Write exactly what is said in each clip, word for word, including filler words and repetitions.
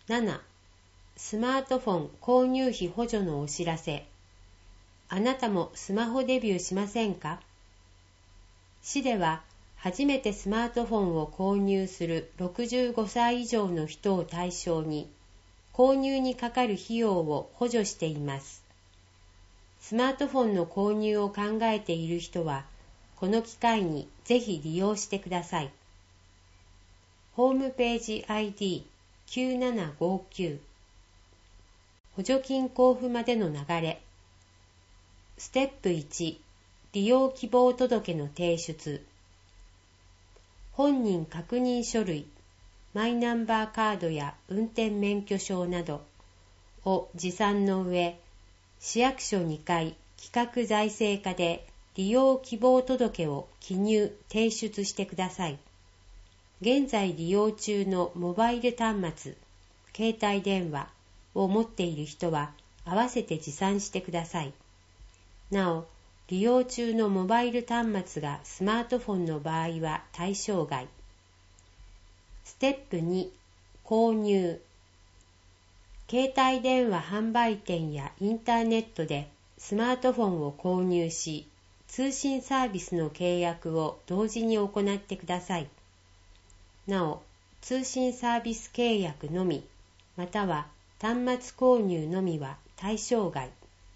なな. スマートフォン購入費補助のお知らせ。あなたもスマホデビューしませんか？市では初めてスマートフォンを購入するろくじゅうごさい以上の人を対象に購入にかかる費用を補助しています。スマートフォンの購入を考えている人はこの機会にぜひ利用してください。ホームページ アイディーきゅうななごきゅう 補助金交付までの流れ。ステップいち、利用希望届の提出。本人確認書類、マイナンバーカードや運転免許証などを持参の上、市役所にかい企画財政課で利用希望届を記入・提出してください。現在利用中のモバイル端末、携帯電話を持っている人は合わせて持参してください。なお、利用中のモバイル端末がスマートフォンの場合は対象外。ステップに、購入。携帯電話販売店やインターネットでスマートフォンを購入し、通信サービスの契約を同時に行ってください。なお、通信サービス契約のみ、または端末購入のみは対象外。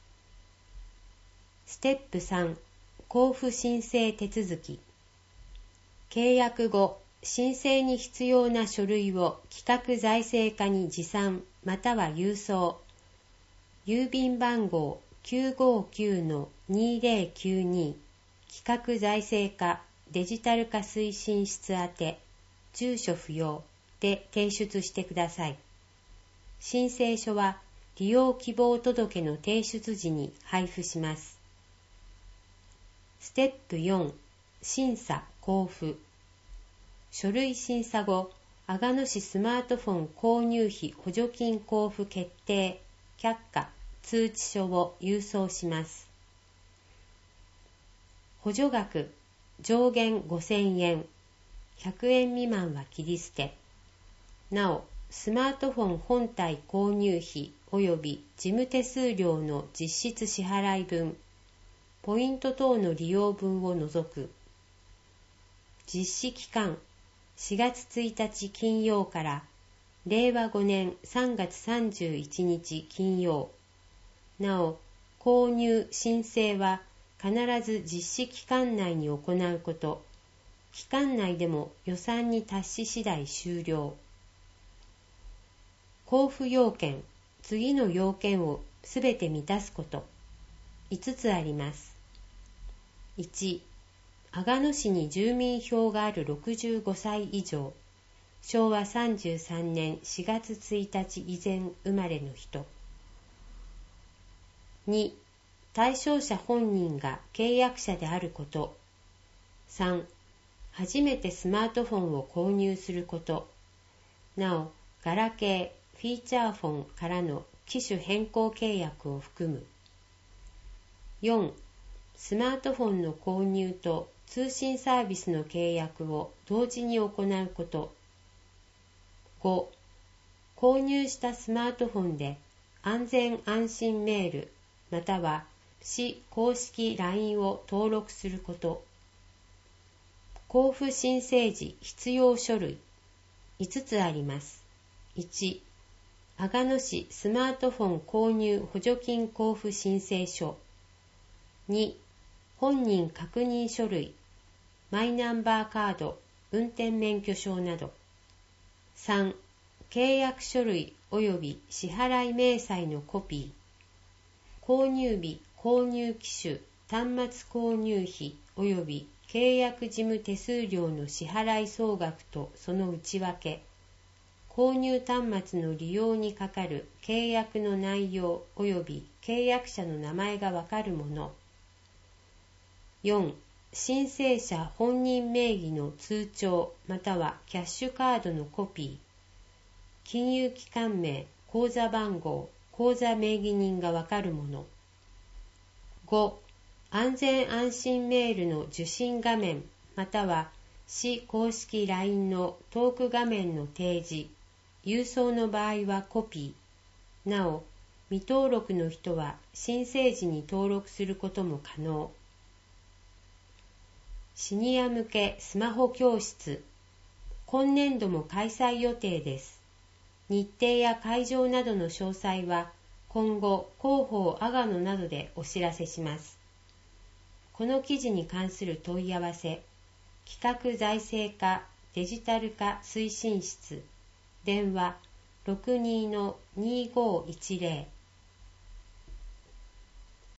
ステップさん、交付申請手続き。契約後、申請に必要な書類を企画財政課に持参または郵送。郵便番号 きゅうごきゅうのにぜろきゅうに 企画財政課デジタル化推進室宛て、住所不要で提出してください。申請書は利用希望届の提出時に配布します。ステップよん、審査・交付。書類審査後、阿賀野市スマートフォン購入費補助金交付決定・却下通知書を郵送します。補助額、上限ごせんえん、ひゃくえん未満は切り捨て。なお、スマートフォン本体購入費及び事務手数料の実質支払い分、ポイント等の利用分を除く。実施期間、しがつついたち金曜かられいわごねんさんがつさんじゅういちにち金曜。なお、購入・申請は必ず実施期間内に行うこと。期間内でも予算に達し次第終了。交付要件、次の要件をすべて満たすこと。いつつあります。いち、阿賀野市に住民票があるろくじゅうごさい以上、しょうわさんじゅうさんねんしがつついたち以前生まれの人。に、対象者本人が契約者であること。さん、初めてスマートフォンを購入すること。なお、ガラケー、フィーチャーフォンからの機種変更契約を含む。よん、スマートフォンの購入と通信サービスの契約を同時に行うこと。ご、購入したスマートフォンで安全安心メールまたは市公式 ライン を登録すること。交付申請時必要書類いつつあります。いち、阿賀野市スマートフォン購入補助金交付申請書。に、本人確認書類、マイナンバーカード、運転免許証など。さん、契約書類及び支払い明細のコピー。購入日、購入機種、端末購入費及び契約事務手数料の支払い総額とその内訳。購入端末の利用にかかる契約の内容及び契約者の名前がわかるもの。よん、申請者本人名義の通帳またはキャッシュカードのコピー。金融機関名、口座番号、口座名義人がわかるもの。ご、安全安心メールの受信画面または市公式 ライン のトーク画面の提示。 郵送の場合はコピー。なお、未登録の人は申請時に登録することも可能。シニア向けスマホ教室。今年度も開催予定です。日程や会場などの詳細は今後広報阿賀野などでお知らせします。この記事に関する問い合わせ、企画財政課デジタル化推進室、電話 ろくにーのにーごーいちぜろ